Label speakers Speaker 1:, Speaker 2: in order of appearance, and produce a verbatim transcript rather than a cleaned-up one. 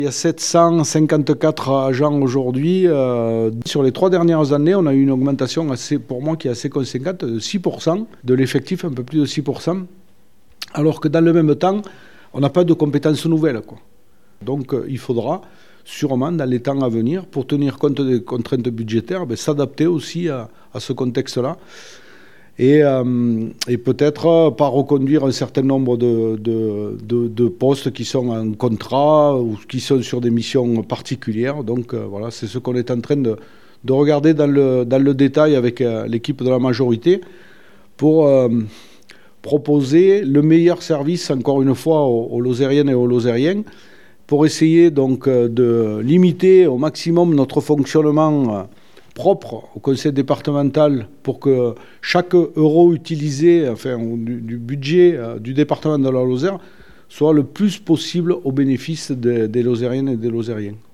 Speaker 1: Il y a sept cent cinquante-quatre agents aujourd'hui. Euh, sur les trois dernières années, on a eu une augmentation assez, pour moi qui est assez conséquente, de six pour cent de l'effectif, un peu plus de six pour cent. Alors que dans le même temps, on n'a pas de compétences nouvelles, quoi. Donc euh, il faudra sûrement dans les temps à venir, pour tenir compte des contraintes budgétaires, ben, s'adapter aussi à, à ce contexte-là. Et, euh, et peut-être pas reconduire un certain nombre de, de, de, de postes qui sont en contrat ou qui sont sur des missions particulières. Donc euh, voilà, c'est ce qu'on est en train de, de regarder dans le, dans le détail avec euh, l'équipe de la majorité pour euh, proposer le meilleur service, encore une fois, aux, aux Lozériennes et aux Lozériens, pour essayer donc de limiter au maximum notre fonctionnement propre au conseil départemental pour que chaque euro utilisé, enfin du, du budget euh, du département de la Lozère, soit le plus possible au bénéfice des, des Lozériennes et des Lozériens.